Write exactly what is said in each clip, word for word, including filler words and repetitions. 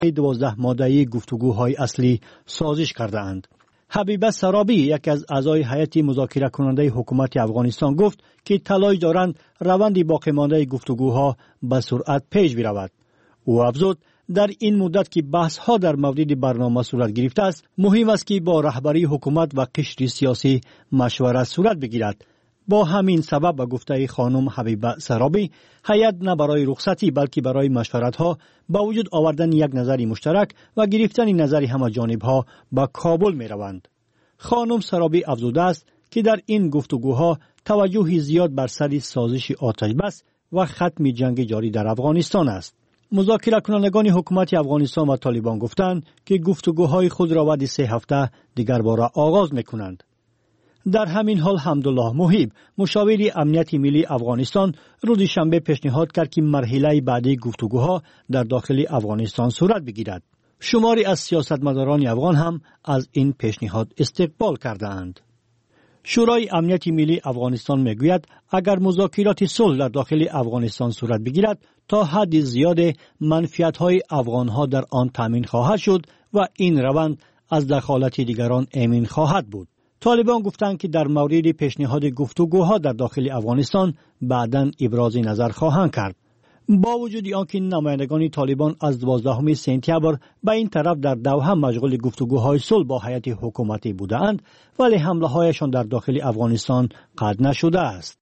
دوازده ماده‌ای گفتگوهای اصلی سازش کرده‌اند. حبیبه سرابی یک از اعضای هیئت مذاکره کننده حکومت افغانستان گفت که تلاش دارند روند باقی مانده گفتگوها به سرعت پیش برود. او افزود در این مدت که بحث ها در مورد برنامه صورت گرفته است، مهم است که با رهبری حکومت و قشر سیاسی مشورت صورت بگیرد. با همین سبب به گفته خانم حبیبه سرابی، هیئت نه برای رخصتی بلکه برای مشورت ها با وجود آوردن یک نظر مشترک و گرفتن نظر همه جانب ها به کابل می روند. خانم سرابی افزوده است که در این گفتگوها توجه زیاد بر سر سازش آتش بس و ختم جنگ جاری در افغانستان است. مذاکره کنندگان حکومت افغانستان و طالبان گفتند که گفتگوهای خود را بعد سه هفته دیگر باره آغاز می‌کنند. در همین حال حمدالله محیب، مشاور امنیت ملی افغانستان، روز شنبه پیشنهاد کرد که مرحله بعدی گفتگوها در داخل افغانستان صورت بگیرد. شماری از سیاستمداران افغان هم از این پیشنهاد استقبال کرده‌اند. شورای امنیت ملی افغانستان میگوید اگر مذاکرات صلح در داخل افغانستان صورت بگیرد تا حد زیاد منفعت‌های افغان‌ها در آن تامین خواهد شد و این روند از دخالت دیگران امین خواهد بود. طالبان گفتند که در مورد پیشنهاد گفتگوها در داخل افغانستان بعداً ابراز نظر خواهند کرد. با وجود آنکه نمایندگان طالبان از دوازدهم سپتامبر به این طرف در دوحه مشغول گفتگوهای صلح با هیئت حکومتی بودند، ولی حمله هایشان در داخل افغانستان قطع نشده است.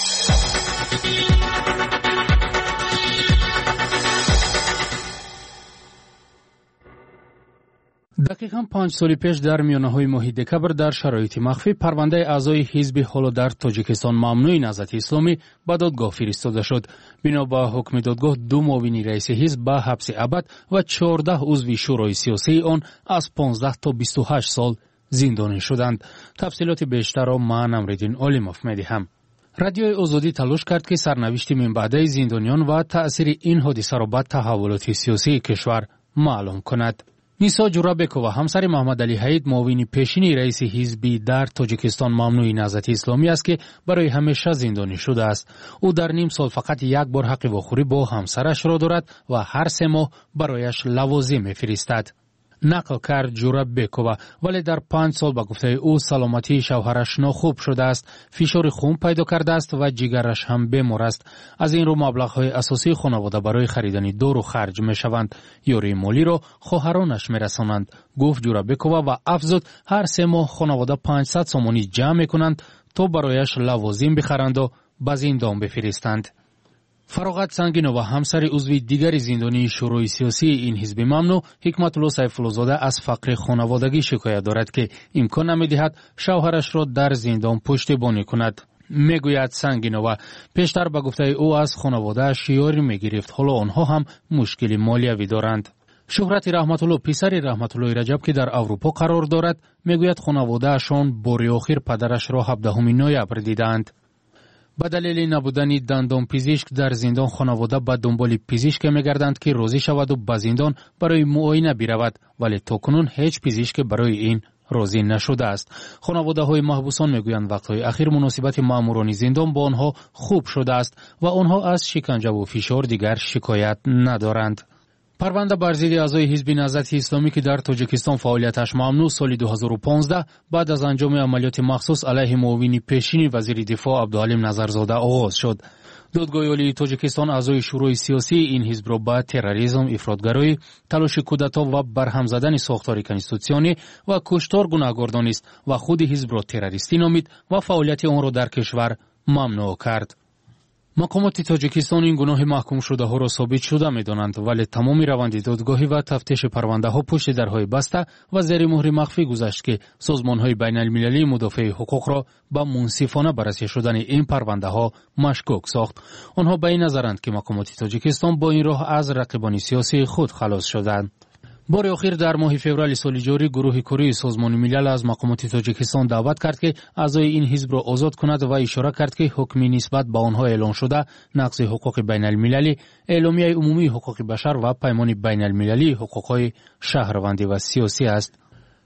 دقیقاً پنج سال پیش در میانه‌های ماه دکبر در شرایط مخفی پرونده اعضای حزب حالا در تاجیکستان ممنوع نهضت اسلامی به دادگاه فرستاده شد. بنا به حکم دادگاه دو معاون رئیس حزب به حبس ابد و چهارده عضو شورای سیاسی آن از پانزده تا بیست و هشت سال زندانی شدند. تفصیلات بیشتر را من امردین عالموف می‌دهم. رادیوی آزادی تلاش کرد که سرنوشت من بعد زندانیان و تأثیر این حادثه را به تحولات سیاسی کشور معلوم کند. نیسا جورابکووا همسر محمد علی حید معاون پیشین رئیس حزبی در تاجیکستان ممنوع نهضت اسلامی است که برای همیشه زندانی شده است. او در نیم سال فقط یک بار حق واخوری با همسرش را دارد و هر سه ماه برایش لوازم می‌فرستد. نقل کرد جورابکووا، ولی در پنج سال به گفته او سلامتی شوهرش ناخوب شده است، فشار خون پیدا کرده است و جگرش هم بیمار است. از این رو مبلغ‌های اساسی خانواده برای خریدن دارو خرج می‌شوند. یاری مالی را خواهرانش می‌رسانند، گفت جورابکووا و افزود هر سه ماه خانواده پانصد سومانی جمع می‌کنند تا برایش لوازم بخرند و به زندان بفرستند. فراغت سنگینو و همسر عضو دیگر زندانی شورای سیاسی این حزب ممنوع، حکمت الله سیفالله زاده، از فقر خانوادگی شکایت دارد که امکان نمی‌دهد شوهرش را در زندان پشتیبانی کند. میگوید سنگینو پیشتر به گفته او از خانواده یاری می‌گرفت، حالا آنها هم مشکل مالیوی دارند. شهرت رحمت الله، پسر رحمت الله رجب که در اروپا قرار دارد، میگوید خانواده اشان بار آخر پدرش را هفدهم نوامبر دیدند. به دلیل نبودن دندان پزشک در زندان، خانواده به دنبال پزشک می‌گردند که راضی شود و به زندان برای معاینه برود، ولی تاکنون هیچ پزشک برای این راضی نشده است. خانواده های محبوسان میگویند وقت‌های اخیر مناسبت ماموران زندان با آنها خوب شده است و آنها از شکنجه و فشار دیگر شکایت ندارند. پرونده بر ضد اعضای حزب نهضت اسلامی که در تاجیکستان فعالیتش ممنوع سال دو هزار و پانزده بعد از انجام عملیات مخصوص علیه معاون پیشین وزیر دفاع عبدالحلیم نظرزاده آغاز شد. دادگاه عالی تاجیکستان اعضای شورای سیاسی این حزب را به تروریسم، افراطگرایی، تلاش کودتا و برهم زدن ساختار کنستیتوسیونی و کشتار گناهکار دانست و خود حزب را تروریستی نامید و فعالیت آن را در کشور ممنوع کرد. مقامات تاجیکستان این گناه محکوم شده ها را ثابت شده می دانند، ولی تمامی روند دادگاهی و تفتیش پرونده ها پشت درهای بسته و زیر مهر مخفی گذشت که سازمان های بین المللی مدافع حقوق را به منصفانه بررسی شدن این پرونده ها مشکوک ساخت. آنها به این نظرند که مقامات تاجیکستان با این راه از رقیبان سیاسی خود خلاص شدند. بار آخر در ماه فوریه سال جاری گروه کره سازمان ملل از مقامات تاجیکستان دعوت کرد که اعضای این حزب را آزاد کند و اشاره کرد که حکمی نسبت به آنها اعلام شده نقض حقوق بین المللی، اعلامیه عمومی حقوق بشر و پیمان بین المللی حقوق شهروندی و سیاسی است.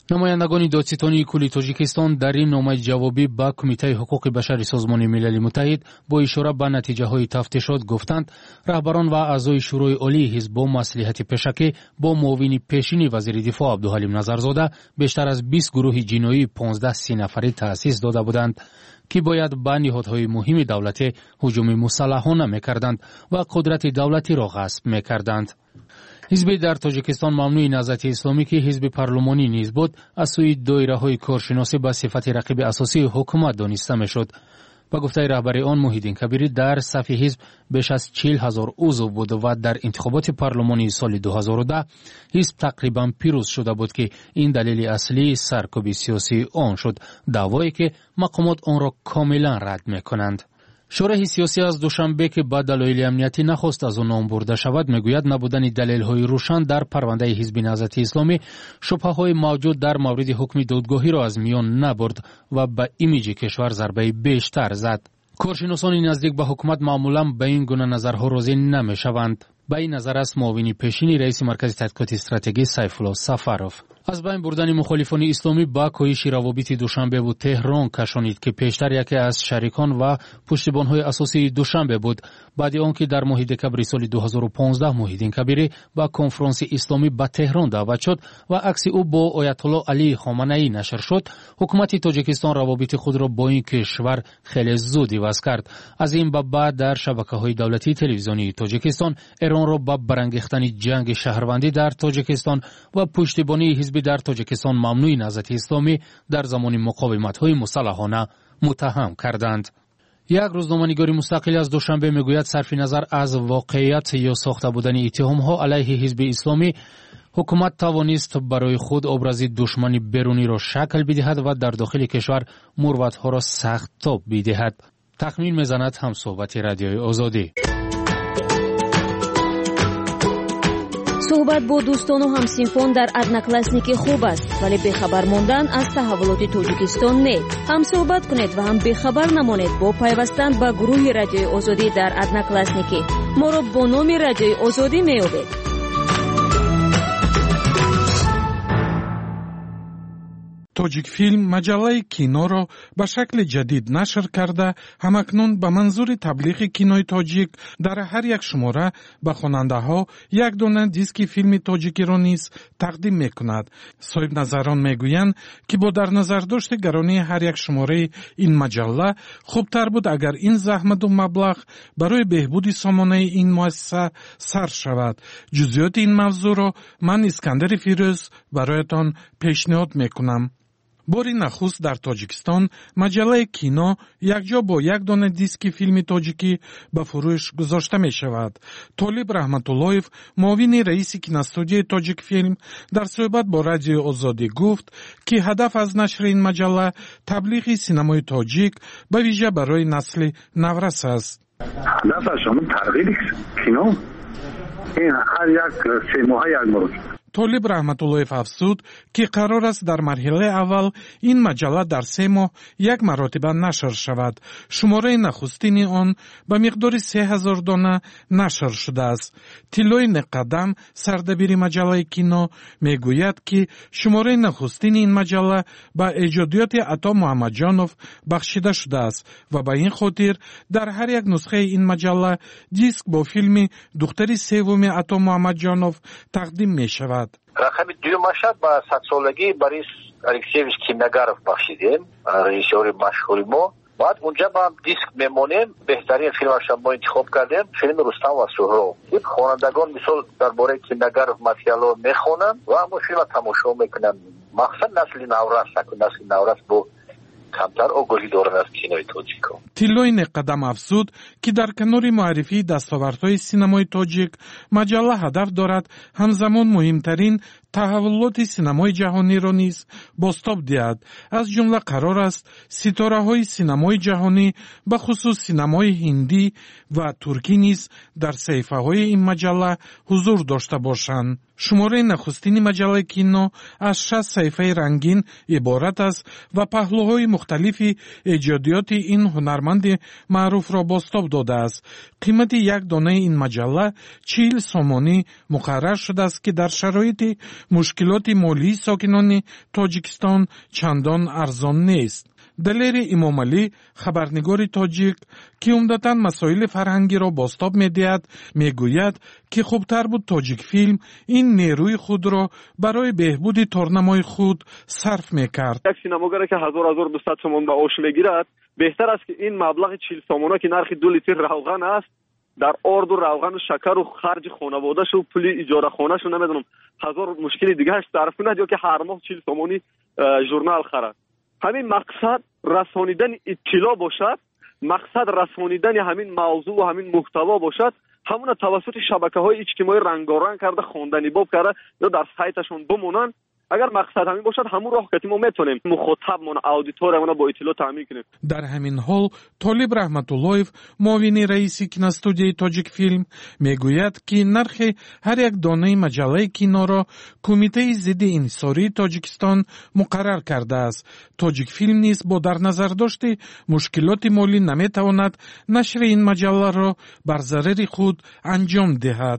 намояндагони додситони кулли тоҷикистон дар ин номаи ҷавобӣ ба Кумитаи ҳуқуқи башари Созмони Милали Муттаҳид бо ишора ба натиҷаҳои тафтишот гуфтанд, раҳбарон ва аъзои шӯрои олии ҳизб бо маслиҳати пешакӣ бо муовини пешини вазири дифоъ Абдуҳалим Назарзода бештар аз бист гурӯҳи ҷиноии понздаҳ синафарӣ таъсис дода буданд, ки бояд ба ниҳодҳои муҳими давлатӣ ҳуҷуми мусаллаҳона мекарданд ва қудрати давлатиро ғасб мекарданд. ҳизби дар Тоҷикистон мамнӯи Наҳзати Исломӣ, ки ҳизби парлумонӣ низ буд, аз сӯи доираҳои коршиносӣ ба сифати рақиби асосии ҳукумат дониста мешуд. ба гуфтаи раҳбари он Муҳиддин Кабирӣ, дар сафи ҳизб беш аз чил ҳазор узв буд ва дар интихоботи парлумонии соли дуҳазору даҳ ҳизб тақрибан пирӯз шуда буд, ки ин далели аслии саркӯби сиёсии он шуд, даъвое ки мақомот онро комилан рад мекунанд. шӯраи сиёсӣ аз душанбе, ки ба далоили амнияти нахост аз он ном бурда шавад, мегӯяд набудани далелҳои рӯшан дар парвандаи ҳизби Наҳзати Исломӣ шубҳаҳои мавҷуд дар мавриди ҳукми додгоҳиро аз миён набурд ва ба имиҷи кишвар зарбаи бештар зад. коршиносони наздик ба ҳукумат маъмулан ба ин гуна назарҳо розӣ намешаванд. ба ин назар аст муовини пешини раиси маркази тадқиқоти стратегӣ Сайфулло Сафаров. аз байн бурдани мухолифони исломӣ ба коҳиши равобити Душанбеву Теҳрон кашонид, ки пештар яке аз шарикон ва пуштибонҳои асосии Душанбе буд. баъди он ки дар моҳи декабри соли дуҳазору понздаҳ Муҳиддин Кабирӣ ба конфронси исломӣ ба Теҳрон даъват шуд ва акси ӯ бо Оятулло Алии Хоманаӣ нашр шуд, ҳукумати Тоҷикистон равобити худро бо ин кишвар хеле зуд иваз кард. аз ин ба баъд дар шабакаҳои давлатии телевизионии Тоҷикистон Эронро ба барангехтани ҷанги шаҳрвандӣ дар Тоҷикистон ва пуштибонии ҳизби дар Тоҷикистон мамнӯи Наҳзати Исломӣ дар замони муқовиматҳои мусаллаҳона муттаҳам карданд. як рӯзноманигори мустақил аз Душанбе мегӯяд, сарфи назар аз воқеият ё сохта будани иттиҳомҳо алайҳи ҳизби исломӣ, ҳукумат тавонист барои худ образи душмани беруниро шакл бидиҳад ва дар дохили кишвар мурватҳоро сахт тоб бидиҳад. тахмин мезанад ҳамсоҳбати Радиои Озодӣ. суҳбат бо дӯстону ҳамсинфон дар одноклассники хуб аст, вале бехабар мондан аз таҳввулоти Тоҷикистон не. ҳам суҳбат кунед ва ҳам бехабар намонед бо пайвастан ба гурӯҳи Радиои Озодӣ дар одноклассники. моро бо номи Радиои Озодӣ меёбед. тоҷикфилм маҷаллаи киноро ба шакли ҷадид нашр карда, ҳамакнун ба манзури таблиғи кинои тоҷик дар ҳар як шумора ба хонандаҳо як дона диски филми тоҷикиро низ тақдим мекунад. соҳибназарон мегӯянд, ки бо дар назардошти гаронии ҳар як шумораи ин маҷалла хубтар буд агар ин заҳмату маблағ барои беҳбуди сомонаи ин муассиса сарф шавад. ҷузъиёти ин мавзӯъро ман Искандари Фирӯз бароятон пешниҳод мекунам. бори нахуст дар Тоҷикистон маҷаллаи кино якҷо бо як дона диски филми тоҷикӣ ба фурӯш гузошта мешавад. Толиб Раҳматуллоев, муовини раиси киностудияи Тоҷикфилм, дар суҳбат бо Радиои Озодӣ гуфт, ки ҳадаф аз нашри ин маҷалла таблиғи синамои тоҷик ба виҷа барои насли наврас аст. ҳадафаш ҳамин тарғиби кино ин ҳар як се моҳа як мурод. Толиб Раҳматуллоев афзуд, ки қарор аст дар марҳилаи аввал ин маҷалла дар се моҳ як маротиба нашр шавад. шумораи нахустини он ба миқдори се ҳазор дона нашр шудааст. Тиллои Неққадам, сардабири маҷаллаи кино, мегӯяд, ки шумораи нахустини ин маҷалла ба эҷодиёти Ато Муҳаммадҷонов бахшида шудааст ва ба ин хотир дар ҳар як нусхаи ин маҷалла диск бо филми духтари севуми Ато Муҳаммадҷонов тақдим мешавад. рақами дуюмашад ба садсолагии Борис Алексеевич Киногаров бахшидем, режиссёри машҳури мо. баъд унҷа ба диск мемонем. беҳтарин филмашро мо интихоб кардем, филми Рустам ва Суҳроб. ин хонандагон мисол дар бораи Киногаров материалро мехонанд ва мо филмро тамошо мекунам. мақсад насли наврас, насли наврас бо камтар огоҳӣ дорад аз кинои тоҷико. Тиллои Неққадам афзуд, ки дар канори муаррифии дастовардҳои синамои тоҷик, маҷалла ҳадаф дорад ҳамзамон муҳимтарин таҳаввулоти синамои ҷаҳониро низ бостоб диҳад. аз ҷумла қарор аст ситораҳои синамои ҷаҳонӣ, ба хусус синамои ҳиндӣ ва туркӣ низ дар саҳифаҳои ин маҷалла ҳузур дошта бошанд. шумораи нахустини маҷаллаи кино аз шаст саҳифаи рангин иборат аст ва паҳлӯҳои مختلف ایجادیات این هنرمند معروف را بازتاب داده است. قیمت یک دانه این مجله چهل سومانی مقرر شده است که در شرایط مشکلات مالی ساکنان تاجیکستان چندان ارزان نیست. دلیر امام علی خبرنگار تاجیک که عمدتاً مسائل فرهنگی را بازتاب می‌دهد میگوید که خوبتر بود تاجیک فیلم این نیروی خود را برای بهبود تورنمای خود صرف می‌کرد. یک سینماگر که هزار هزار و دویست تومان به اوش میگیرد بهتر است که این مبلغ چهل تومانی که نرخ دو لیتر روغن است در آرد و روغن و شکر و خرج خانواده‌اش و پول اجاره خانه‌اش و نمیدونم هزار مشکل دیگه اش صرف کند یا که هر ماه چهل تومانی ژورنال خرد. همین مقصد رسانیدن اطلاع باشد، مقصد رسانیدن همین موضوع و همین محتوا باشد، همون توسط شبکه‌های اجتماعی رنگارنگ کرده خواندنی باب کرده یا در سایتشون بمونن. اگر مقصد همین باشد همون راه که ما میتونیم مخاطبمون اودیتورمون با اطلاع تامین کنیم. در همین حال طالب رحمت اللهیف معاون رئیس کینوستودیوی تاجیک فیلم میگوید که نرخ هر یک دانه مجله کینو را کمیته ضد انحصاری تاجیکستان مقرر کرده است. تاجیک فیلم نیز با در نظر داشته مشکلات مالی نمیتواند نشر این مجله را بر ضرر خود انجام دهد.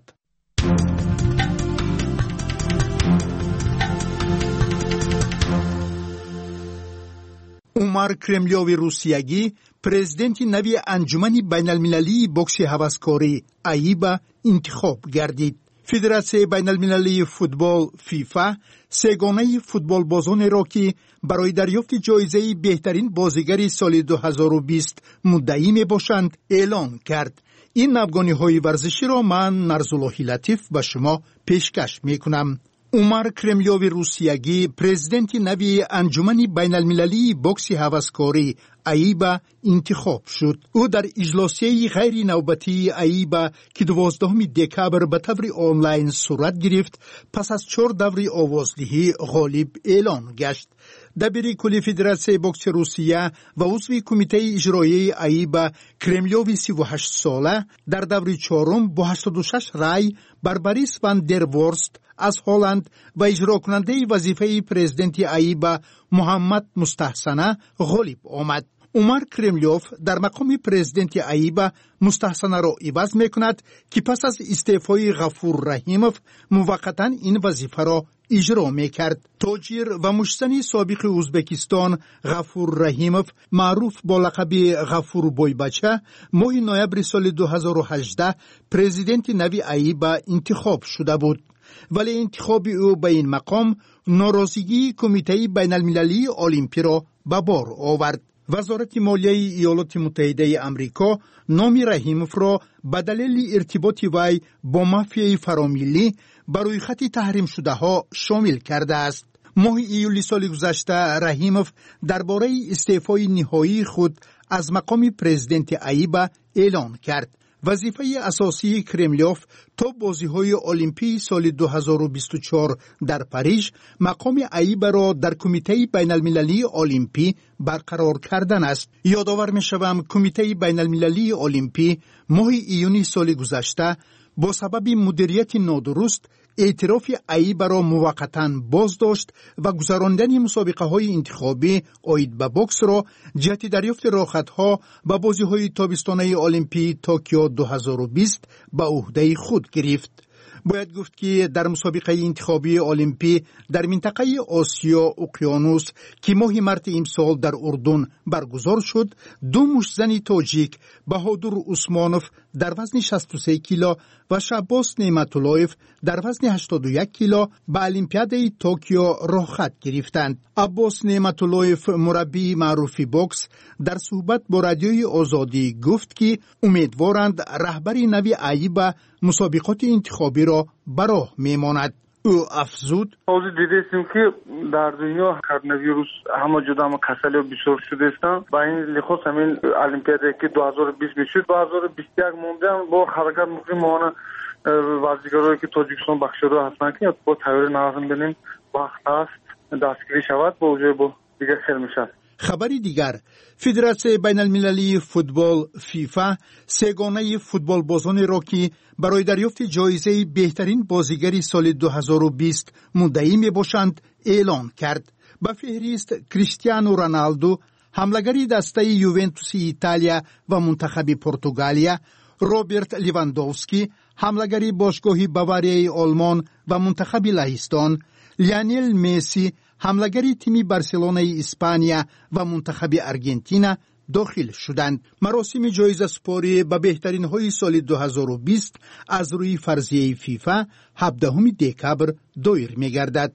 عمر کرملیوی روسیگی پرزیدنت نوی انجمن بین المللی بوکس هوسکاری ایبا انتخاب گردید. فدراسیون بین المللی فوتبال فیفا سگانه فوتبال بازان را که برای دریافت جایزه بهترین بازیگر سال دو هزار و بیست مدعی می باشند اعلام کرد. این افغانی های ورزشی را من نرزالله لطیف به شما پیشکش می کنم. عمر کرملیوی روسیگی پرزیدنت نوی انجمن بین المللی بوکس هوسکاری ایبا انتخاب شد. او در اجلاسی غیر نوبتی ایبا که دوازدهم دکبر به طور آنلاین صورت گرفت پس از چهار دوره آوازدهی غالب اعلان گشت. دبیر کل فدراسیون بوکس روسیه و عضو کمیته اجرایی ایبا کرملیوی سی و هشت ساله در دوره چهارم با هشتاد و شش رای بر بریس وان در ورست از هلند و اجرا کننده وظیفه پرزیدنت ایبا محمد مستحسنه غالب آمد. عمر کرملیوف در مقام پرزیدنت ایبا مستحسنه را عوض میکند که پس از استعفای غفور رحیموف موقتا این وظیفه را اجرا میکرد. تاجر و مشتنی سابق ازبکستان غفور رحیموف معروف با لقب غفور بوی بچه ماه نوامبر سال دو هزار و هجده پرزیدنت نوی ایبا انتخاب شده بود. ولی انتخاب او به این مقام ناراضگی کمیته بین المللی المپی را به بار آورد. وزارت مالیه ایالات متحده آمریکا نام رحیموف را به دلیل ارتباط وی با مافیای فراملی برای خط تحریم شده ها شامل کرده است. ماه ایولی سال گذشته رحیموف درباره استعفای نهایی خود از مقام پرزیدنت ایبا اعلان کرد. وظیفه اساسی کرملیوف تا بازی‌های المپی سال دو هزار و بیست و چهار در پاریژ مقام ایبا را در کمیته بین المللی المپی برقرار کردن است. یادآور می‌شوم کمیته بین المللی المپی ماه ایونی سال گذشته با سبب مدیریت نادرست اعتراف ایبا را موقتاً باز داشت و گذراندن مسابقه های انتخابی آید به بوکس را جهت دریافت راحت‌ها و بازی‌های تابستانه المپی توکیو دو هزار و بیست به عهده خود گرفت. باید گفت که در مسابقه انتخابی المپی در منطقه آسیا اقیانوس که ماه مارس امسال در اردن برگزار شد، دو مشتزن تاجیک بهادر عثمانوف در وزن شصت و سه کیلو و شعباس نعمت‌اللهیف در وزن هشتاد و یک کیلو به المپیاد توکیو راحت گرفتند. عباس نعمت‌اللهیف مربی معروفی بوکس در صحبت با رادیوی آزادی گفت که امیدوارند رهبری نوی ایبا مسابقات انتخابی را براه میماند. او افزود حاضر دیدیم که در دنیا کرونا همه جدا هم کسلی بسیار شده استن با این لحاظ همین المپیادی که دو هزار و بیست میشد دو هزار و بیست و یک مونده با حرکت مقیم مانه ورزشکارایی که تاجیکستان بخشیده هستن که با تغییر نظم بینیم وقت است دستگیری شود با وجود با دیگر خیلی میشد. خبری دیگر، فدراسیون بین المللی فوتبال فیفا سگانه فوتبال بازان را که برای دریافت جایزه بهترین بازیگر سال دو هزار و بیست مدعی می باشند اعلان کرد. به فهرست کریستیانو رونالدو، حملگری دسته یوونتوس ایتالیا و منتخب پرتغالیا، روبرت لیواندوفسکی حملگری باشگاه باواریای آلمان و منتخب لهستان، لیونل مسی حملگری تیم بارسلونای اسپانیا و منتخب آرژانتین داخل شدند. مراسم جایزه سپاری به بهترین های سال دو هزار و بیست از روی فرضیه فیفا هفدهم دکبر دایر می‌گردد.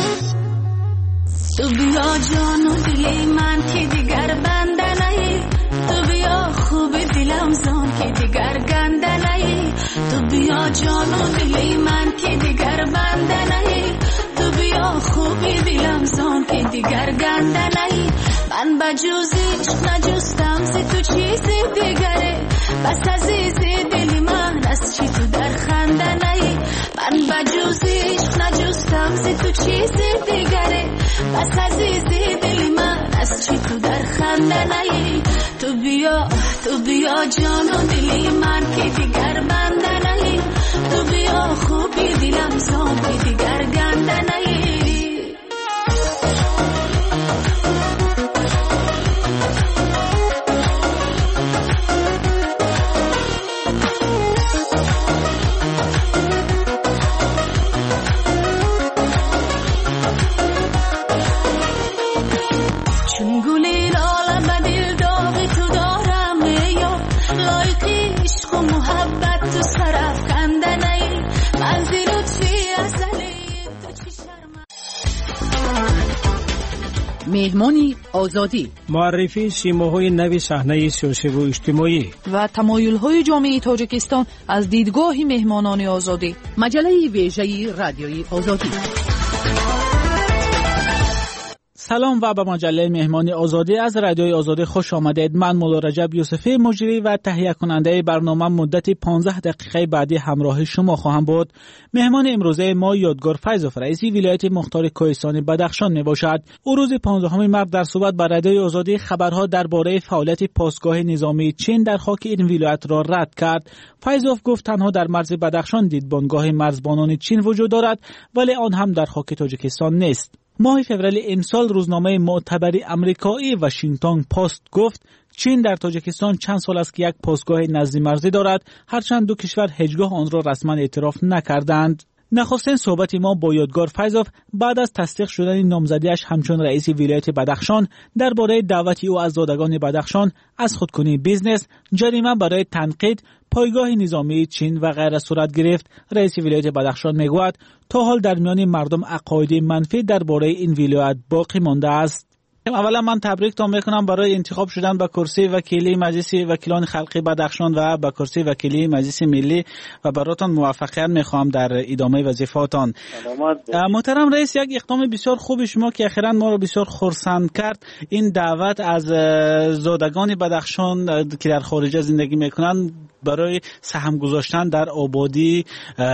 تو بیا جان و دل من که دیگر بنده نهی، تو بیا خوب دلم زان که دیگر گنده نهی، تو بیا جان و دل من که دیگر بنده نهی، تو بیا خوب دلم زان که دیگر گنده نهی. من بجوزیش نجستم ز تو چیزی دیگره، بس عزیزی دل من از چی تو در خنده نهی. من بجوزیش نجستم ز تو چیزی دیگره، بس عزیزی دل من از چی تو در خنده نهی. تو بیا تو بیا جان و دل من که دیگر بنده نهی، تو بیا خوبی دلم زان که دیگر گنده نهی. مهمانی آزادی، معرفی سیماهای نوی صحنه سیاسی و اجتماعی و تمایل‌های جامعه تاجیکستان از دیدگاه مهمانان آزادی. مجله ویژه رادیوی آزادی. سلام و به مجله مهمانی آزادی از رادیوی آزادی خوش آمدید. من مولا رجب یوسفی مجری و تهیه کننده برنامه مدت پانزده دقیقه بعدی همراه شما خواهم بود. مهمان امروزه ما یادگار فیضوف رئیس ولایت مختار کوهستان بدخشان می باشد. او روز پانزدهم مارس در صحبت با رادیوی آزادی خبرها درباره فعالیت پاسگاه نظامی چین در خاک این ولایت را رد کرد. فیضوف گفت تنها در مرز بدخشان دیدبانگاه مرزبانان چین وجود دارد، ولی آن هم در خاک تاجیکستان نیست. ماه فوریه امسال روزنامه معتبری امریکایی واشنگتن پست گفت چین در تاجیکستان چند سال است که یک پاسگاه نزدی مرزی دارد، هرچند دو کشور هیچگاه آن را رسما اعتراف نکردند. نخستین صحبت ما با یادگار فیضوف بعد از تصدیق شدن نامزدیش همچون رئیس ولایت بدخشان درباره دعوت او از زادگان بدخشان از خودکنی بیزنس، جریمه برای تنقید پایگاه نظامی چین و غیره صورت گرفت. رئیس ولایت بدخشان میگوید تا حال در میان مردم عقاید منفی درباره این ولایت باقی مانده است. اولا من تبریکتان میکنم برای انتخاب شدن به کرسی وکیلی مجلس وکیلان خلقی بدخشان و به کرسی وکیلی مجلس ملی و براتون موفقیت میخوام در ادامه وظیفه‌تان. محترم رئیس، یک اقدام بسیار خوب شما که اخیراً ما رو بسیار خرسند کرد، این دعوت از زادگان بدخشان که در خارج زندگی میکنن برای سهم گذاشتن در آبادی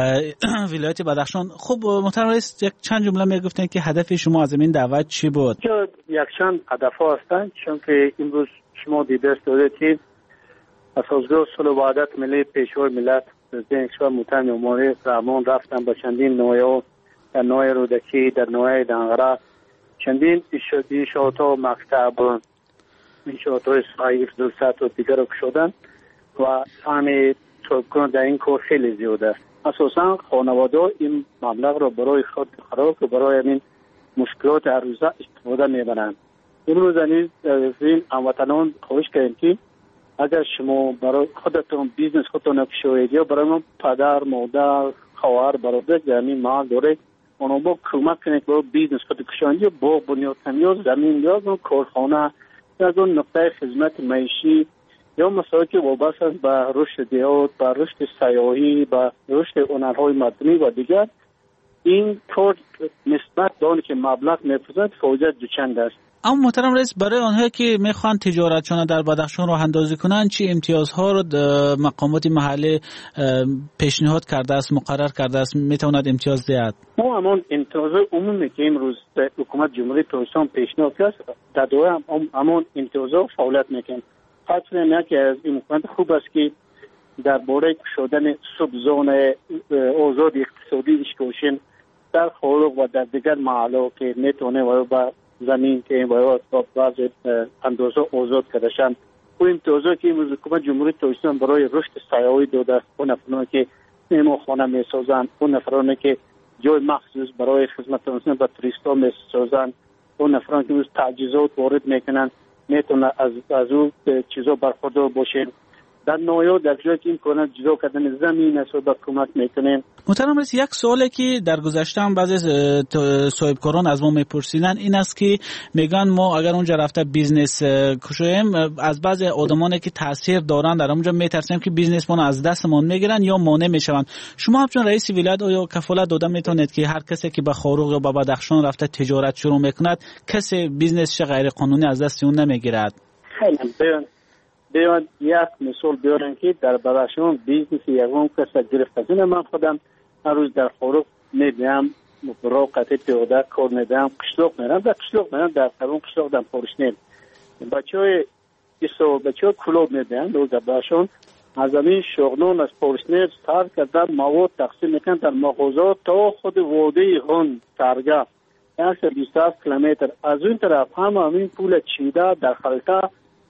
ولایت بدخشان. خب محترم رئیس، یک چند جمله میگفتن که هدف شما از این دعوت چی بود؟ یک چند هدف ها هستند، چون که امروز شما دیده داده که اساسگاه صلح و وحدت ملی پیشور ملت پرزیدنت کشور محترم عمری رحمان رفتن به چندین نوعه در نوعه رودکی، در نوعه دنغره، چندین انشاءات ها مکتب، انشاءات های صحیح درست و دیگر شدن و همه توکن در این کار خیلی زیاده است. اساسا خانواده این مبلغ را برای خود خراب و برای این مشکلات هر روزه استفاده میبرند. امروز نیز از این هموطنان خواهش کردیم که اگر شما برای خودتون بیزنس خودتون بشوید یا برای من پدر، مادر، خواهر، برادر در این محل داره، اونا با کمک کنید برای بیزنس خود کشاندی یا باغ بنیاد کنید یا زمین یا کارخانه یا اون نقطه خدمت معیشی یا مسائلی که وابسته است به رشد دیهات، به رشد سیاحی، به رشد هنرهای مدنی و دیگر، این کار نسبت به آنی که مبلغ می‌پردازد فایده دوچند است. اما محترم رئیس، برای آنهایی که میخوان تجارتشان در بدخشان راه اندازی کنن چی امتیازها رو مقامات محلی پیشنهاد کرده است، مقرر کرده است، میتواند امتیاز دهد؟ ما همون امتیاز عمومی که امروز حکومت جمهوری تاجیکستان پیشنهاد کرد در دوره هم همون امتیازها فعالیت میکنه. خاطر اینه که از این حکومت خوب است که درباره شدن سبزون آزاد اقتصادی اشکوشن در خارج و در دیگر محلات که میتونه و با زمین که باید با بعض اندازه آزاد کردشن و امتیازی که امروز حکومت جمهوری تاجیکستان برای رشد سیاحی داده، اون افرادی که مهمانخانه میسازند، اون افرادی که جای مخصوص برای خدمت رسانی به توریستا میسازند، اون افرادی که امروز تجهیزات وارد میکنن میتونه از از اون چیزا برخوردار باشه. در نهایت در جایی که امکانات جدا کردن زمین است و کمک میکنیم. محترم رئیس، یک سوالی که در گذشته هم بعضی صاحبکاران از ما میپرسیدن این است که میگن ما اگر اونجا رفته بیزنس کشیم از بعضی آدمانی که تاثیر دارن در اونجا میترسیم که بیزنس ما از دستمون میگیرن یا مانع میشون. شما همچون رئیس ولایت یا کفالت داده میتونید که هر کسی که به خاروق یا به بدخشان رفته تجارت شروع میکند کسی بیزنسش غیر قانونی از دست اون نمیگیرد؟ خیلی بیان یک مثال بیارن که در بدخشان بیزنس یکم کس گرفت از این من خودم هر روز در خاروق میدیم برای قطع پیاده کار میدم قشلاق میرم در قشلاق میرم در قرون قشلاق دم پارشنیم بچه های ایسا بچه های کلوب میدیم در بدخشان از این شغلان از پارشنیم سر کردن مواد تقسیم میکن در مغازات تا خود واده غن سرگه یک بیست هفت کیلومتر از این طرف هم همین پول چیده در خلطه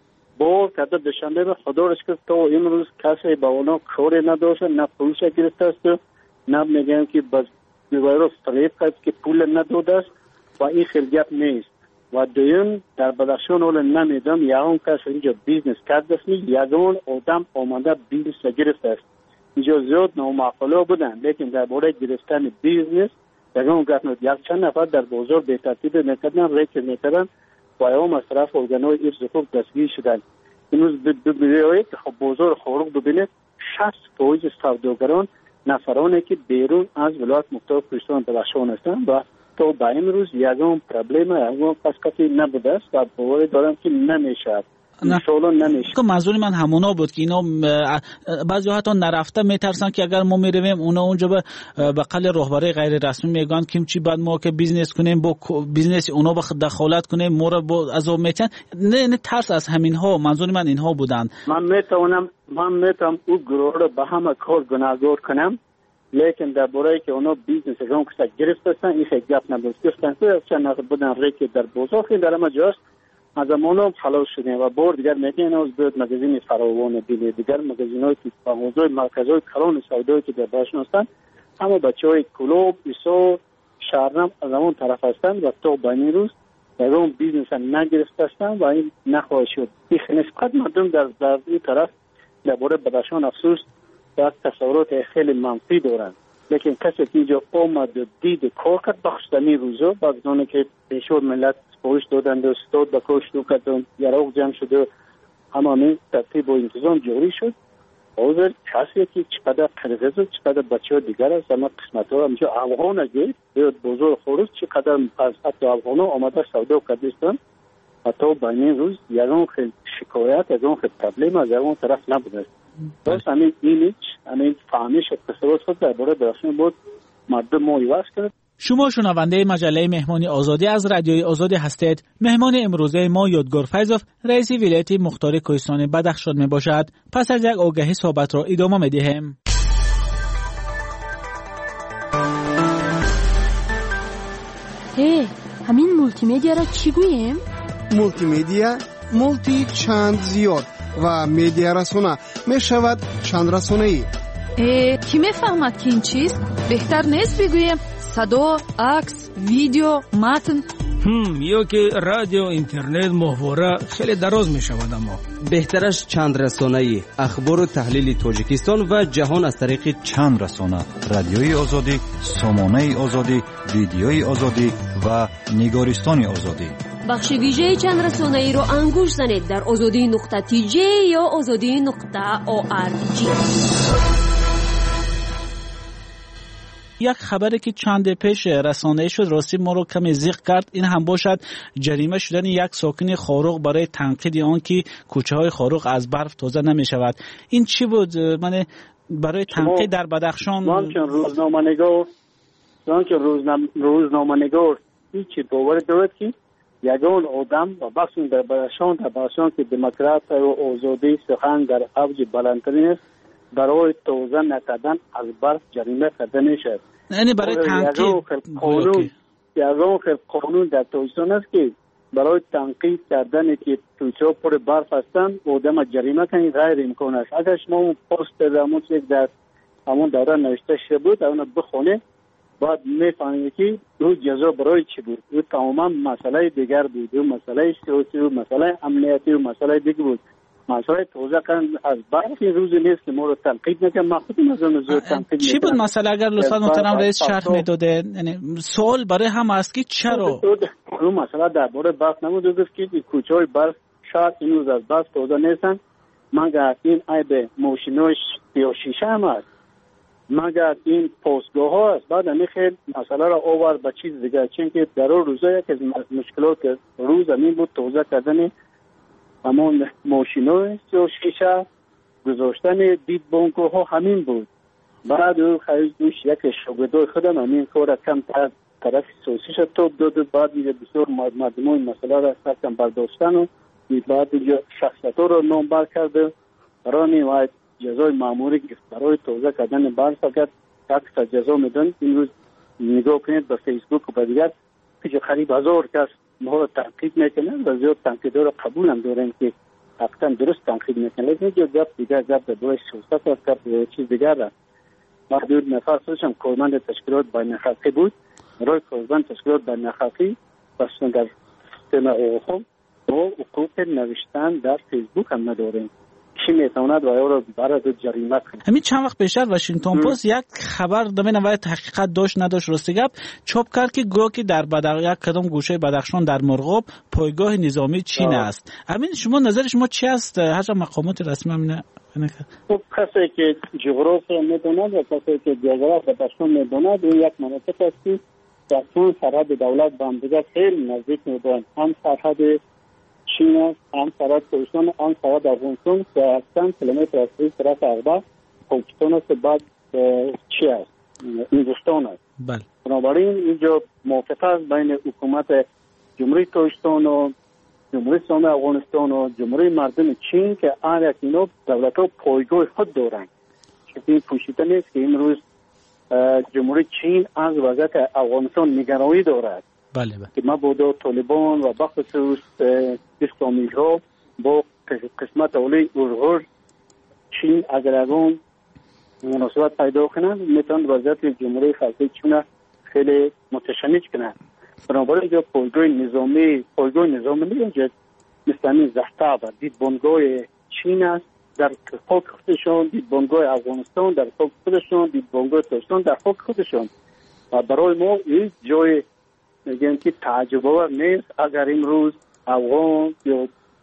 بار کرده دشنبه به خدا رش کرد تا امروز کسی با اونا کاری نداشته نه پولش گرفته است نه میگن که بس بیوایرو فریب کرد که پول نداده است و این خیلیت نیست و دویم در بدخشان اول نمیدم یکون کس اینجا بیزنس کرده است یکون آدم آمده بیزنس گرفته است اینجا زیاد نامعقوله بودن لیکن در باره گرفتن بیزنس یکون گفتند یک چند نفر در بازار به ترتیب میکردن ریکر میکردن و ایام از طرف ارگانهای ارز خوب دستگیر شدن. امروز ببینید که خب بازار خاروق ببینید شصت فیصد سوداگران نفرانی که بیرون از ولایت مختار کوهستان بدخشان هستند و تا به امروز یگان پرابلم یگان کسی نبوده است و باور دارم که نمیشه. انشالله نمیشه. که منظور من همونا بود که اینا بعضی حتی نرفته میترسن که اگر ما میرویم اونا اونجا به بقل رهبری غیر رسمی میگن که چی بعد ما که بیزنس کنیم با بیزنس اونا به دخالت کنیم ما رو با عذاب میتن نه نه ترس از همین ها. منظور من اینها بودن. من میتونم من میتونم او گروه رو به همه کار گناهگار کنم لیکن در باره که اونا بیزنس اگرام کسا گرفتن این خیلی گپ نبود گفتن که چند نقل بودن ریکی در بازار خیلی در همه جاست از امانو خلاص شدیم و بار دیگر میگن از بیاد مگزین فراوان دیگه دیگر مگزینای که موضوع مرکزهای کلان سودایی که در بدخشان هستند همه بچهای کلوب ایسو شهرنم از اون طرف هستند و تا به این روز در اون بیزنس نگرفته هستند و این نخواهد شد. نسبت مردم در در این طرف درباره بدخشان افسوس در تصورات خیلی منفی دارند لیکن کسی که اینجا آمد و دید کار کرد بخشتنی روزا بعد از اونه که پیشور ملت سپارش دادند و استاد به کار شروع کردند یراق جمع شد و همه ترتیب و انتظام جوری شد. حاضر کسی که چقدر قرغز و چقدر بچه ها دیگر است همه قسمت ها همچه افغان اگه بیاد بزرگ خروز چقدر از حتی افغان ها آمده سودا کردستان حتی به این روز یکان خیلی شکایت یکان خیلی پرابلم از یکان طرف نبوده است. بس همین اینیچ همین فهمیش اتصالات خود در باره بدخشان بود مردم ما ایواز کرد. شما شنونده مجله مهمانی آزادی از رادیوی آزادی هستید. مهمان امروزه ما یادگار فیضوف رئیس ولایت مختار کوهستان بدخشان می باشد. پس از یک آگهی صحبت را ادامه می دهیم. هی همین مولتی میدیا را چی گوییم؟ مولتی میدیا مولتی چند زیاد و میدیا رسانه می شود چند رسانه ای. کی میفهمد که این چیست؟ بهتر نیست بگویم صدا، عکس، ویدیو، متن. هم یا که رادیو، اینترنت، محتوا خیلی دراز می شود اما بهترش چند رسانه‌ای اخبار و تحلیل تاجیکستان و جهان از طریق چند رسانه رادیوی آزادی، سامانه آزادی، ویدیوی آزادی و نگارستان آزادی. بخش ویژه چند رسانه‌ای رو انگوش زنید در آزادی نقطه تی جی یا آزادی نقطه او آر جی. یک خبری که چند پیش رسانه شد راستی ما رو کمی زیق کرد. این هم باشد جریمه شدن یک ساکن خاروق برای تنقید آن که کوچه های خاروق از برف تازه نمی شود. این چی بود؟ من برای تنقید در بدخشان من چون روزنامه نگار من چون روزنامه نگار هیچی باور دارد که یگان آدم و بخشون در بدخشان در بدخشان که دموکرات و آزادی سخن در اوج بلندترین است برای توزیع نکردن از برف جریمه کرده میشد. یعنی برای تنقید قانون یگان خیلی قانون در تویتر است که برای تنقید کردن که تویتر پر برف هستند آدم جریمه کنید غیر امکان است. اگر شما اون پست در همون یک در همون دوره نوشته شده بود اون بخونه بعد میفهمید که اون جزا برای چی بود. اون تماما مسئله دیگر بود، اون مسئله سیاسی و مسئله امنیتی و مسئله دیگر بود. مسئله توزیع کردن از برف این روز نیست که ما رو تنقید نکنم. من خودم از اون زور تنقید چی بود مسئله اگر لطفا محترم رئیس شرح میداده؟ یعنی سوال برای هم است که چرا اون مسئله درباره برف نبود گفت که کوچه های برف شاید این روز از برف توزیع نیستن مگر این عیب ماشیناش یا شیشه هم است مگر این پستگاه ها است. بعد همین خیلی مسئله را آورد به چیز دیگر چون که در اون روزا یک از مشکلات روز همین بود توزیع کردن همون ماشینای یا شیشه گذاشتن دید بانکو ها همین بود. بعد او خیلی دوش یک شاگردای خودم همین کار کم تر طرف سوسیش توپ داد. بعد میگه بسیار مردم این مسئله را سرکم برداشتن و بعد اینجا شخصیت رو نامبر کرده برای نیواید جزای معمولی گفت برای توزیع کردن برف فقط یک جزا میدن. این روز نگاه کنید به فیسبوک و به دیگر پیش قریب هزار کس ما رو تنقید میکنن و زیاد تنقید رو قبول هم دارن که حقیقتا درست تنقید میکنن لیکن اینجا گپ دیگر گپ در دوی سیاست است گپ چیز دیگر است. محدود نفر سوشم کارمند تشکیلات بین خلقی بود برای کارمند تشکیلات بین خلقی بستن در سیستم اوخم با حقوق نوشتن در فیسبوک هم نداریم چی میتواند و رو برای جریمه کنه. همین چند وقت پیش واشنگتن پست یک خبر دمین و تحقیقات داشت نداشت راستی گپ چاپ کرد که گویا که در بدخ یک کدام گوشه بدخشان در مرغاب پایگاه نظامی چین است. همین شما نظر شما چی است؟ هر مقامات رسمی همینه خب کسی که جغرافیا میدوند و کسی که جغرافیا بدخشان میدوند این یک مناطق است که در طول سرحد دولت با هم دیگر خیلی نزدیک میدوند. هم سرحد چین است، هم سرحد پاکستان، هم سرحد افغانستان که چند کیلومتر از طرف اغبر پاکستان است. بعد چی است؟ هندوستان است. بله. بنابراین اینجا موافقه است بین حکومت جمهوری پاکستان و جمهوری اسلامی افغانستان و جمهوری مردم چین که هر یک اینا دولت‌ها پایگاه خود دارند. چون این پوشیده نیست که امروز جمهوری چین از وضعیت افغانستان نگرانی دارد. بله بله. که مبادا طالبان و بخصوص اسلامی ها با قسمت اولی اورغور چین اگر اون مناسبت پیدا کنند میتوان وضعیت جمهوری خلقی چین خیلی متشنج کنند. بنابراین اینجا پایگاه نظامی پایگاه نظامی اینجا مثل زحتا و دید بانگاه چین است در خاک خودشان، دید بانگاه افغانستان در خاک خودشان، دید بانگاه پاکستان در خاک خودشان و برای ما این جای میگن که تعجب آور نیست اگر امروز افغان یا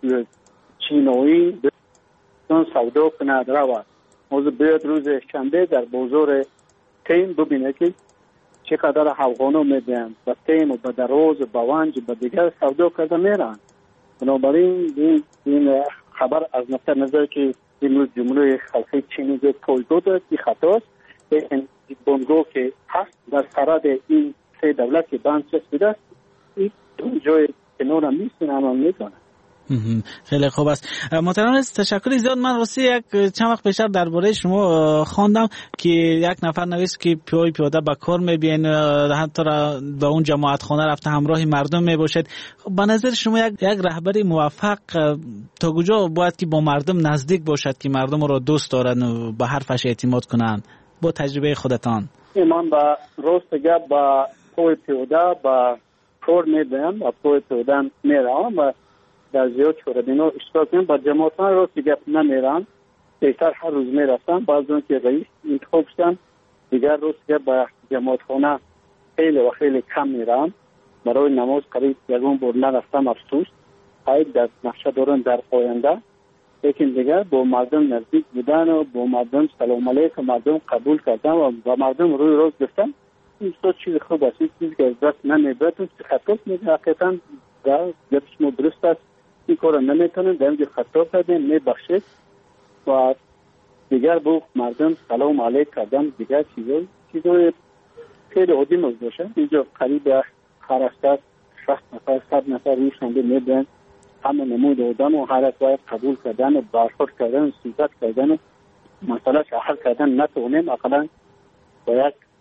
چینایی بسیار سودا کند رود. موضوع بیاد روز شنبه در بازار تیم ببینه که چقدر افغانا میدن و تیم و به دراز و به ونج و دیگر سودا کرده میرن. بنابراین این, این خبر از نقطه نظر که امروز جمهوری خلقی چینی جو پایگاه دارد این خطاست. این بانگاه که هست در سرحد این سه دولت که بند چسبیده است این جای کنار هم نیستن اما میتونه. خیلی خوب است. محترم رئیس تشکر زیاد. من راستی یک چند وقت پیش درباره شما خواندم که یک نفر نوشت که پیاده پیاده به کار میبین حتی به اون جماعت خانه رفته همراه مردم میباشد. به نظر شما یک یک رهبری موفق تا کجا باید که با مردم نزدیک باشد که مردم را دوست دارن و به حرفش اعتماد کنن با تجربه خودتان؟ من با راست گپ با پای پیاده با کار میدم و پای پیاده میرم و در زیاد چوردینا اشتراک میدم. با جماعت ها راست گپ نمیرم بیشتر هر روز میرفتم بعض اون که رئیس انتخاب شدم دیگر راست گپ با جماعت خانه خیلی و خیلی کم میرم. برای نماز قریب یکون بار نرفتم افسوس خیلی در نقشه دارن در آینده لیکن دیگر با مردم نزدیک بودن و با مردم سلام علیکم مردم قبول کردن و با مردم روی روز گفتن این صد چیز خوب است. این چیزی که از دست نمیبرد اون خطاست میده حقیقتا در گفتش ما درست است این کار نمیتونن در اینجا خطا کردن میبخشید و دیگر با مردم سلام علیک کردن دیگر چیزای چیزای خیلی عادی موز باشه. اینجا قریب هر هفته شصت نفر صد نفر روی شنبه میدن همه نمود آدم و هر باید قبول کردن و برخورد کردن و صحبت کردن و مسئله حل کردن نتونیم اقلا با یک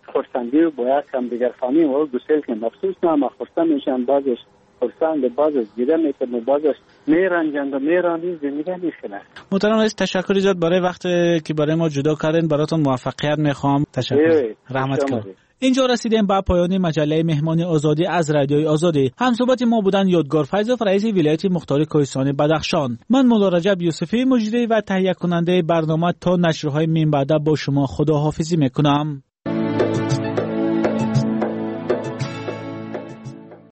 خرسندی و باید هم دیگر فهمی و گسیل که مخصوص نه ما خرسند میشن بازش خرسند بازش گیره میکنه بازش میرنجند و میرانی زندگی میخونه. محترم رئیس تشکر زیاد برای وقت که برای ما جدا کردین. براتون موفقیت میخوام. تشکر. رحمت کنم. اینجا رسیدیم به پایان مجله مهمان آزادی از رادیوی آزادی. همصحبت ما بودن یادگار فیضوف رئیس ولایت مختار کوهستان بدخشان. من مولا رجب یوسفی مجری و تهیه کننده برنامه تا نشرهای من بعد با شما خداحافظی میکنم.